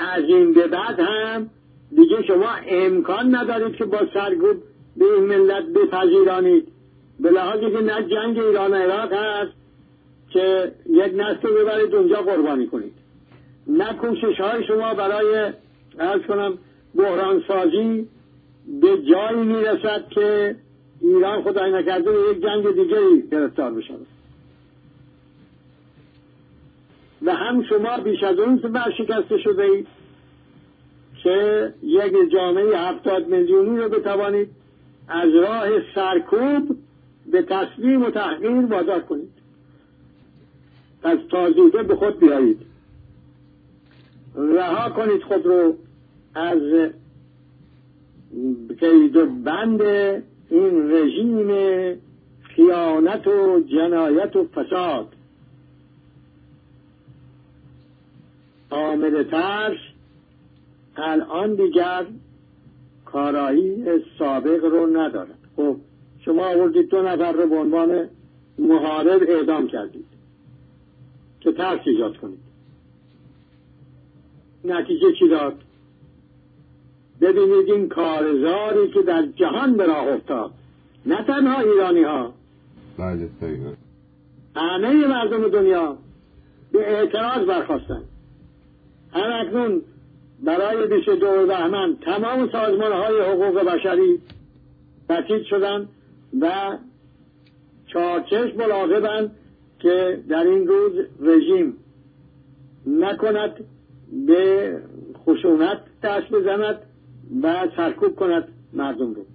از این به بعد هم دیگه شما امکان ندارید که با سرکوب به این ملت بپذیرانید، به لحاظی که نه جنگ ایران و عراق هست که یک نسل ببرید اونجا قربانی کنید، نه کوشش های شما برای عرض کنم بحران سازی به جایی میرسد که ایران خدای نکرده به یک جنگ دیگری گرفتار بشود. و هم شما بیش از اون برشکسته شده اید که یک جامعه 70 میلیونی رو بتوانید از راه سرکوب به تسلیم و تحقیر وادار کنید. پس تازیده به خود بیایید، رها کنید خود رو از قید و بند این رژیم خیانت و جنایت و فساد. عامل ترس الان دیگر کارایی سابق رو ندارد. خب شما آوردید 2 نفر رو به عنوان محارب اعدام کردید که ترس ایجاد کنید. نتیجه چی داد؟ ببینید این کارزاری که در جهان به راه افتاد، نه تنها ایرانی ها، بله همه مردم دنیا به اعتراض برخاستن. هم اکنون برای 22 بهمن تمام سازمان های حقوق بشری تأکید شدن و چارچشم مراقبند که در این روز رژیم نکند به خشونت دست بزند و سرکوب کند مردم رو.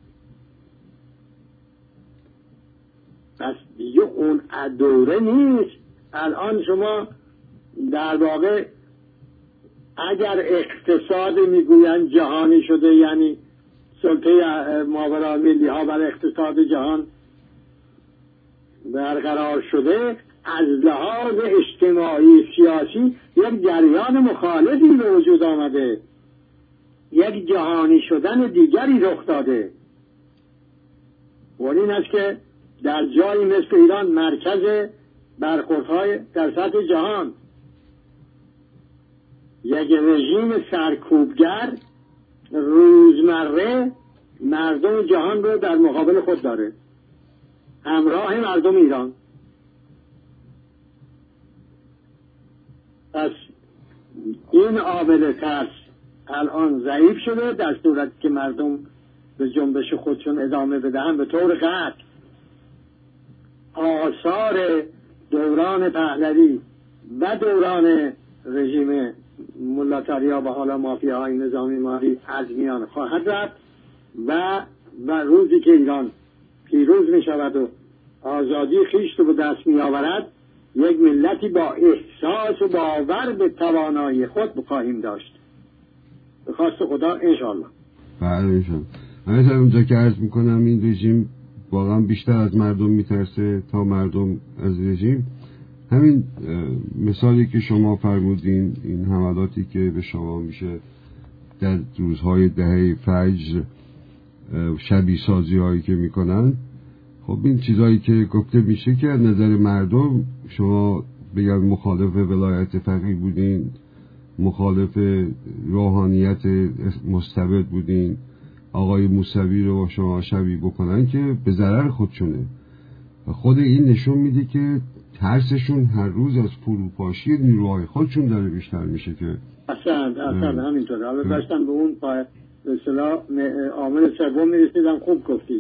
پس دیگه اون دوره نیست. الان شما در واقع اگر اقتصاد میگویند جهانی شده، یعنی سلطه ماورالملی ها بر اقتصاد جهان برقرار شده، از لحاظ اجتماعی سیاسی یک جریان مخالفی به وجود آمده، یک جهانی شدن دیگری رخ داده. و این است که در جایی مثل ایران مرکز برخوردهای در سطح جهان یک رژیم سرکوبگر روزمره مردم جهان رو در مقابل خود داره، همراه مردم ایران. پس این عامل ترس الان ضعیف شده، در صورتی که مردم به جنبش خودشون ادامه بدهن به طور قطع آثار دوران پهلوی و دوران رژیم ملاتاریا و حالا مافیاهای نظامی مالی از میان خواهد رفت و روزی که ایران پیروز می شود و آزادی خویش رو به دست می آورد، یک ملتی با احساس و باور به توانایی خود خواهیم داشت. به خواست خدا انشاءالله. بله انشاءالله. من اونجا که عرض میکنم این رژیم واقعا بیشتر از مردم میترسه تا مردم از رژیم. همین مثالی که شما فرمودین، این حملاتی که به شما میشه در روزهای دهه فجر، شبیه سازی هایی که میکنن، خب این چیزایی که گفته میشه که از نظر مردم شما بگم مخالف ولایت فقیه بودین، مخالف روحانیت مستبد بودین، آقای موسوی رو با شما شبیه بکنن که به ضرر خودشونه. و خود این نشون میده که ترسشون هر روز از فروپاشی نیروهای خودشون داره بیشتر میشه. که اصلا همینطوره. حالا داشتم به اون به اصطلاح عامل سوم میرسیدم. خوب گفتید.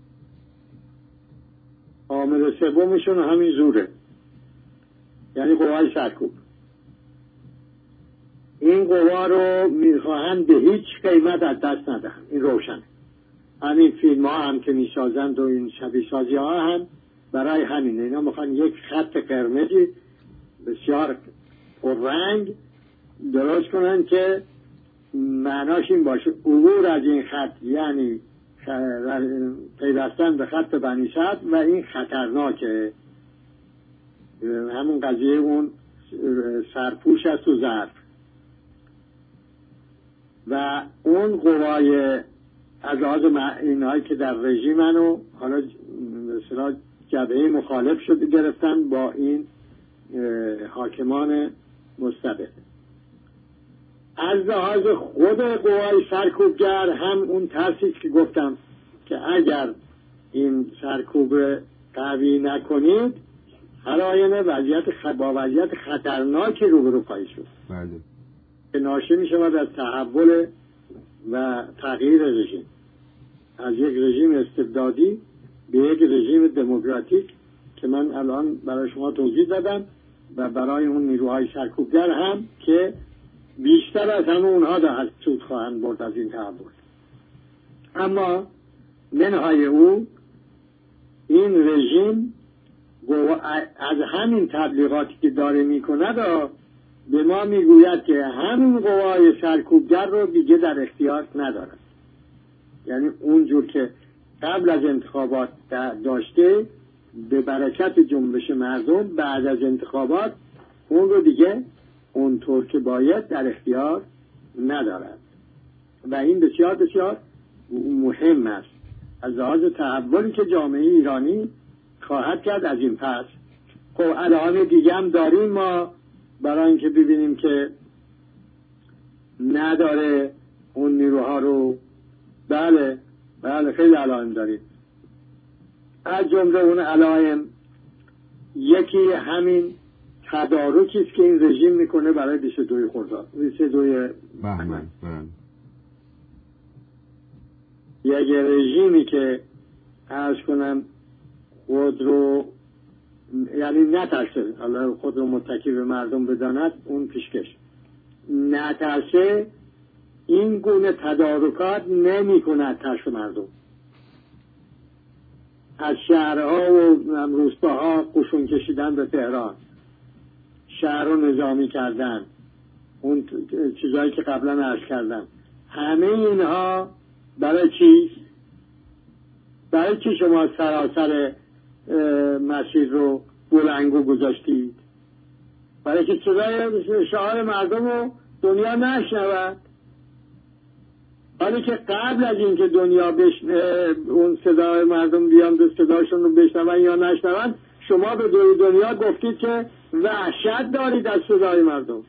عامل سومشون همین زوره، یعنی قوای سرکوب. این قوا رو میخواهند به هیچ قیمت از دست ندهند. این روشنه. همین فیلم ها هم که میسازند و این شبیه سازی ها هم برای همینه. اینا میخوان یک خط قرمزی بسیار پررنگ درست کنن که معناش این باشه عبور از این خط، یعنی پیوستن به خط بنی صدر و این خطرناکه. همون قضیه اون سرپوش است و ظرف و اون قوای از لحاظ اینهایی که در رژیمن و حالا مثلا جبهه مخالف شده گرفتن با این حاکمان مستبد. از لحاظ خود قوای سرکوبگر هم اون ترسی که گفتم که اگر این سرکوب قوی نکنید هر آینه با وضعیت خطرناکی روبرو خواهید شد. بله. که ناشی می شود از تحول و تغییر رژیم، از یک رژیم استبدادی به یک رژیم دموکراتیک که من الان برای شما توضیح دادم و برای اون نیروهای سرکوبگر هم که بیشتر از همه اونها در سود خواهند برد از این تحول. اما منهای او این رژیم از همین تبلیغاتی که داره میکنه به ما میگوید که همین قوای سرکوبگر رو دیگه در اختیار ندارد. یعنی اونجور که قبل از انتخابات داشته به برکت جنبش مردم بعد از انتخابات اون رو دیگه اونطور که باید در اختیار ندارد و این بسیار بسیار مهم است از لحاظ تحولی که جامعه ایرانی خواهد کرد از این پس. خب علائم دیگه هم داریم ما برای اینکه ببینیم که نداره اون نیروها رو. بله خیلی علائم داریم. از جمله اون علائم یکی همین تدارکی است که این رژیم میکنه برای 22 خرداد 22 بهمن. یک رژیمی که عرض کنم خود رو یعنی نترسه، حالا خود رو متکی به مردم بداند، اون پیشکش نترسه، این گونه تدارکات نمی کند ترس مردم. از شهرها و روستاها قشون کشیدن به تهران، شهر رو نظامی کردن، اون چیزهایی که قبلا عرض کردم، همه اینها برای چیست؟ برای چی شما سراسر مسیر رو بلنگو گذاشتید؟ برای که صدای شعار مردم رو دنیا نشنود. حالی که قبل از اینکه دنیا اون صدای مردم بیان به صداشون رو بشنون یا نشنون، شما به دنیا گفتید که وحشت دارید از صدای مردم.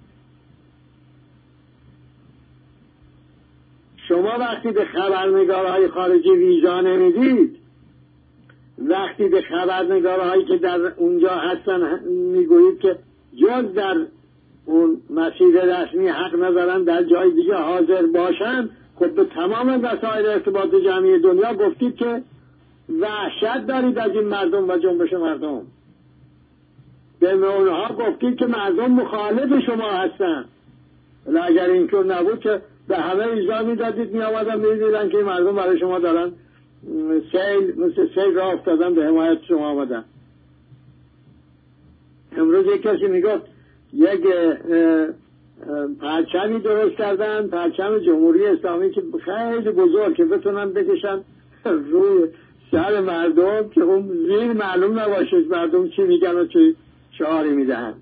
شما وقتی به خبرنگارهای خارجی ویزا نمیدید، وقتی به خبرنگارهایی که در اونجا هستن میگویید که جز در اون مسیر رسمی حق ندارن در جای دیگه حاضر باشن، خب به تمام وسایل ارتباط جمعی دنیا گفتید که وحشت دارید از این مردم و جنبش مردم. به اونها گفتید که مردم مخالف شما هستن. ولی اگر اینطور نبود که به همه ایزا میدادید، میآمدن میدیدن که مردم برای شما دارن مثل سیل را افتادن به حمایت شما آمدن. امروز یک کسی میگفت یک پرچمی درست کردن، پرچم جمهوری اسلامی که خیلی بزرگ که بتونن بکشن روی سر مردم که اون زیر معلوم نباشه مردم چی میگن و چی شعاری میدهن.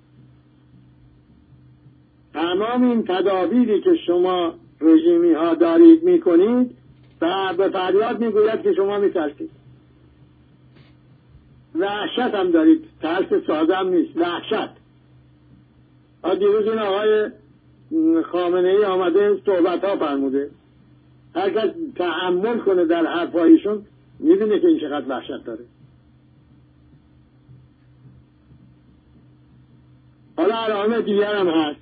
تمام این تدابیری که شما رژیمی ها دارید میکنید و به فریاد میگوید که شما میترسید. وحشت هم دارید، ترس ساده هم نیست، وحشت. دیروز این آقای خامنه ای آمده صحبت ها فرموده، هر کس تأمل کنه در حرفایشون میبینه که این چقدر وحشت داره. حالا علائم دیگر هم هست.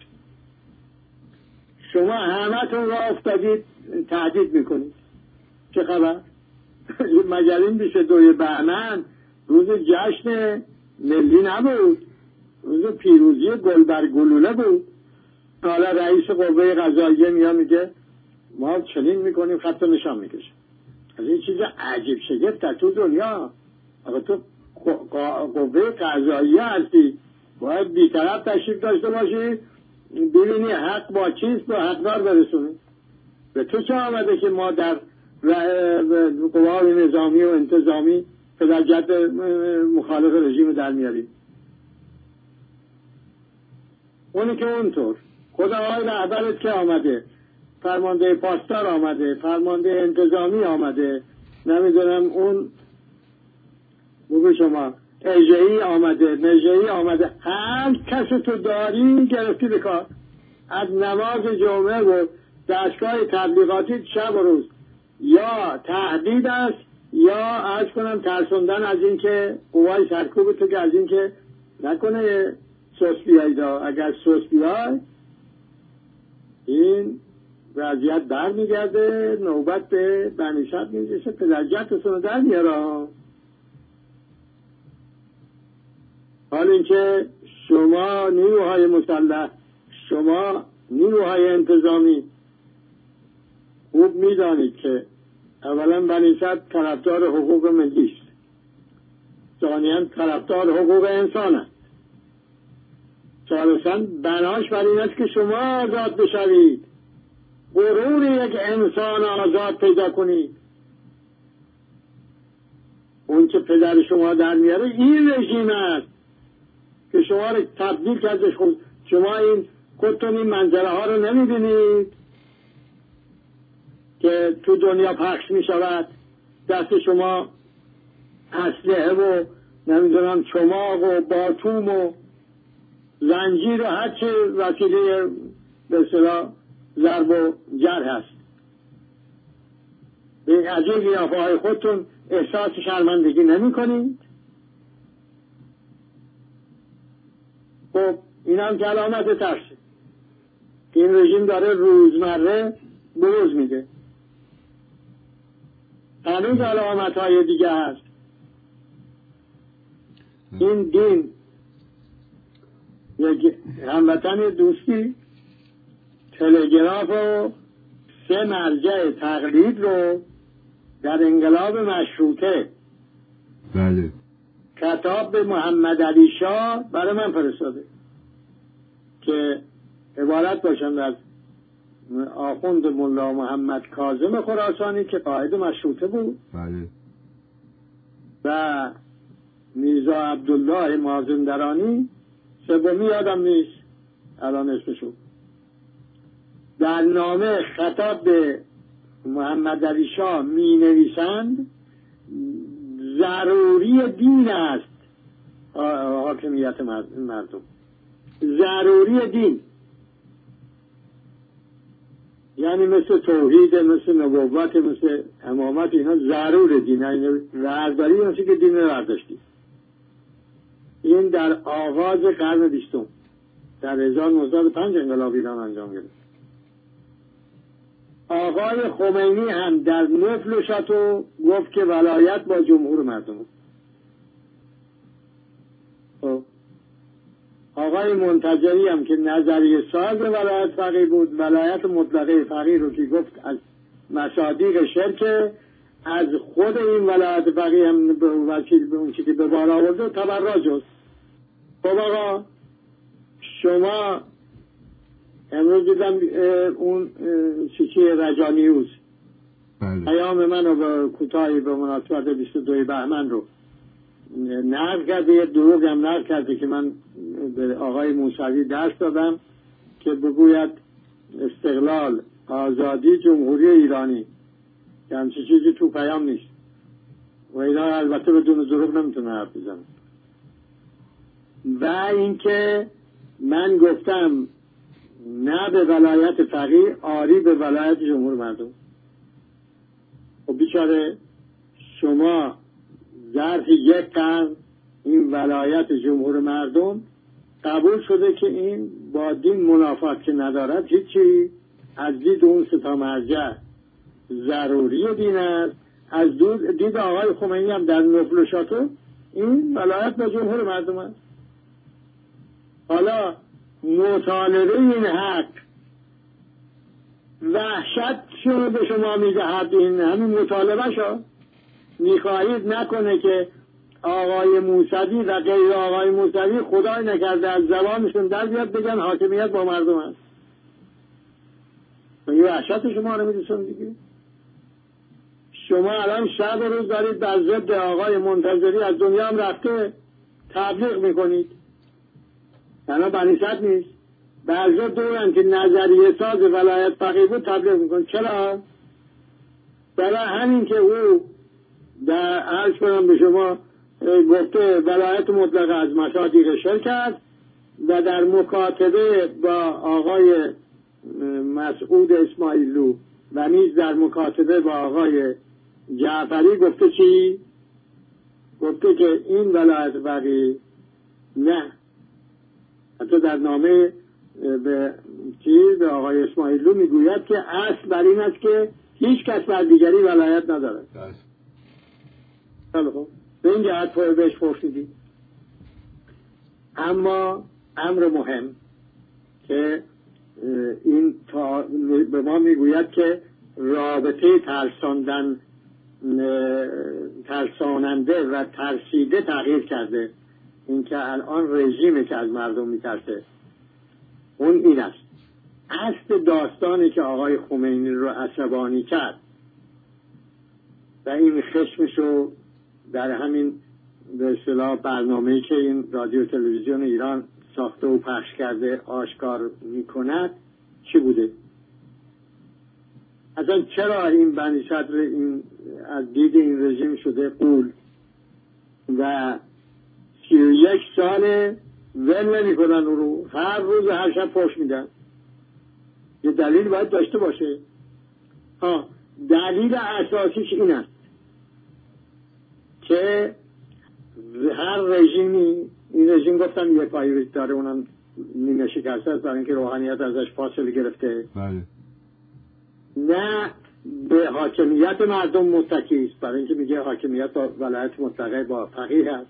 شما همتون را افتادید تهدید میکنید. چه خبر؟ مگر این 22 بهمن روز جشن ملی نبود؟ روز پیروزی گل بر گلوله بود. حالا رئیس قوه قضاییه میاد میگه ما چنین میکنیم، خط نشان میکشه. از این چیز عجیب شگفت در تو دنیا. اگه تو قوه قضاییه هستی باید بی‌طرف تشریف داشته باشی، ببینی حق با چیست با حقدار برسونی. به تو چه آمده که ما در قوای نظامی و انتظامی پدر جد مخالف رژیم در میاریم؟ اونی که اونطور خود آقای رهبرت که آمده، فرمانده پاسدار آمده، فرمانده انتظامی آمده، نمیدونم اون بگو شما اژه‌ای آمده، نژه‌ای آمده، هر کس تو داری گرفتی به کار. از نماز جمعه و دستگاه تبلیغاتی شب و روز یا تهدید است یا عرض کنم ترسوندن از این که قوای سرکوب تو که از این که نکنه سوس بیایی دا. اگر سوس بیای این وضعیت بر میگرده، نوبت به بنیشت میرسه، پدرجتتون رو در میاره. حال اینکه شما نیروهای مسلح، شما نیروهای انتظامی خوب میدانید که اولا بنیشت طرفدار حقوق ملی است، ثانیاً طرفدار حقوق انسان است، ثالثاً بناش بر این است که شما آزاد بشوید، غرور یک انسان آزاد پیدا کنید. اون که پدر شما در میاره این رژیم است که شما رو تبدیل کردش. خود شما این خودتون این منظره ها رو نمیبینید که تو دنیا پخش میشود؟ دست شما اسلحه و نمیدونم چماق و باتوم و زنجیر و هر چه وسیله به اصطلاح ضرب و جرح هست. به عجیب قیافه‌های خودتون احساس شرمندگی نمی کنید؟ خب این هم که علامت ترسه که این رژیم داره روزمره بروز میده. هنوز علامت های دیگه هست. این دین یک هموطن دوستی تلگراف و 3 مرجع تقلید رو در انقلاب مشروطه بله خطاب به محمد علی شاه برای من فرستاده که عبارت باشند از آخوند ملا محمد کاظم خراسانی که قائد مشروطه بود، بله، و میرزا عبدالله مازندرانی، سومی یادم نیست الان اسمشو، در نامه خطاب به محمد علی شاه می نویسند ضروری دین است حاکمیت مردم، ضروری دین، یعنی مثل توحید، مثل نبوت، مثل امامت، اینا ضرور دین، یعنی ورداری مثل که دین ورداشتی. این در آغاز قرن 20 در 1905 انقلاب ایران انجام گرفت. آقای خمینی هم در نفل شاتو گفت که ولایت با جمهور مردم است. آقای منتظری هم که نظریه ساز ولایت فقیه بود، ولایت مطلقه فقیه رو که گفت از مصادیق شرک، از خود این ولایت فقیه هم به وسیله به اون چی که به بار آورده تبرع است. خب آقا شما امروز دیدم اون چیچی رجانیوز پیام منو به کوتاهی به مناسبت 22 بهمن رو نقل کرده، یه دروغ هم نقل کرده که من به آقای موسوی درس دادم که بگوید استقلال، آزادی، جمهوری ایرانی، که همچه چیزی تو پیام نیست و اینا البته بدون دروغ نمیتونه حرف بزنم. و اینکه من گفتم نه به ولایت فقیه، آری به ولایت جمهور مردم. خب بیچاره شما ظرف 1 قرن این ولایت جمهور مردم قبول شده که این با دین منافات که ندارد هیچی، از دید اون 3 مرجع ضروری دین است، از دید آقای خمینی هم در نفل و شاتو این ولایت با جمهور مردم است. حالا مطالبه این حق وحشت شما به شما میدهد، این همین مطالبه شو میخواهید نکنه که آقای موسوی و غیر آقای موسوی خدای نکرده از زبانشون در بیاد بگن حاکمیت با مردم است. و این وحشت شما رو میدونید دیگه. شما الان شب و روز دارید بر ضد آقای منتظری از دنیا هم رفته تبلیغ میکنید. تنها بنیشت نیست، بعضا دورن که نظریه ساز ولایت فقیه بود تبلیغ میکن. چرا؟ برای همین که او در عرض کنم به شما گفته ولایت مطلقه از مصادیق شرک است و در مکاتبه با آقای مسعود اسماعیلو و نیز در مکاتبه با آقای جعفری گفته چی؟ گفته که این ولایت فقیه نه. حتی در نامه به آقای اسماعیلو میگوید که اصل بر این است که هیچ کس بر دیگری ولایت ندارد. خیلی خوب، به این جهت بهش پرسیدی. اما امر مهم که این به ما میگوید که رابطه ترساننده و ترسیده تغییر کرده. این که الان رژیمی که از مردم میترسه اون این است. اصل داستانی که آقای خمینی رو عصبانی کرد و این خشمشو در همین به اصطلاح برنامه‌ای که این رادیو تلویزیون ایران ساخته و پخش کرده آشکار میکند چی بوده؟ اصلا چرا این بنی صدر این از دید این رژیم شده قول و 31 ساله ول نمی کنن اون رو، هر روز هر شب پشت میدن. یه دلیل باید داشته باشه. دلیل اساسیش این است که هر رژیمی، این رژیم گفتم یه پایریز داره، اونم نیمه شکسته است برای اینکه روحانیت ازش فاصله گرفته. بله. نه به حاکمیت مردم متکی است، برای اینکه میگه حاکمیت با ولایت مطلقه با فقیه است.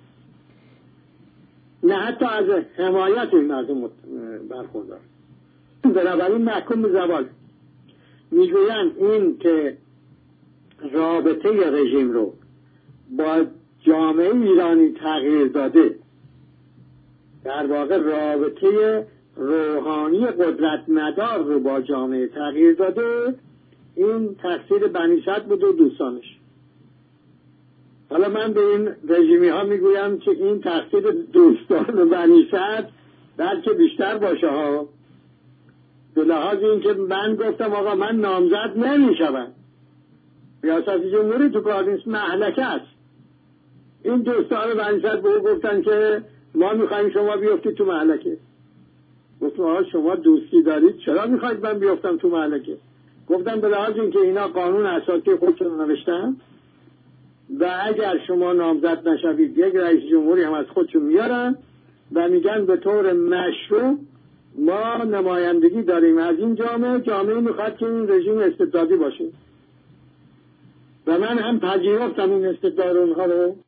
نه حتی از حمایت این مردم برخوردار. بنابراین محکوم به زوال. میگویند این که رابطه رژیم رو با جامعه ایرانی تغییر داده، در واقع رابطه روحانی قدرت مدار رو با جامعه تغییر داده، این تقصیر بنی صدر بود و دوستانش. حالا من به این رژیمی ها میگویم که این تقصیر دوستان و بنی صدر بلکه بیشتر باشه ها، به لحاظ این که من گفتم آقا من نامزد نمیشم، ریاست جمهوری تو کار نیست، مهلکه است. این دوستان بنی صدر به او گفتن که ما میخوایم شما بیفتید تو مهلکه. گفتم آقا شما دوستی دارید، چرا میخواید من بیفتم تو مهلکه؟ گفتم به لحاظ این که اینا قانون اساسی خودشون نوشتن و اگر شما نامزد نشوید یک رئیس جمهوری هم از خودشون میارن و میگن به طور مشروع ما نمایندگی داریم از این جامعه میخواد که این رژیم استبدادی باشه و من هم پذیرفتم این استبداد اونها رو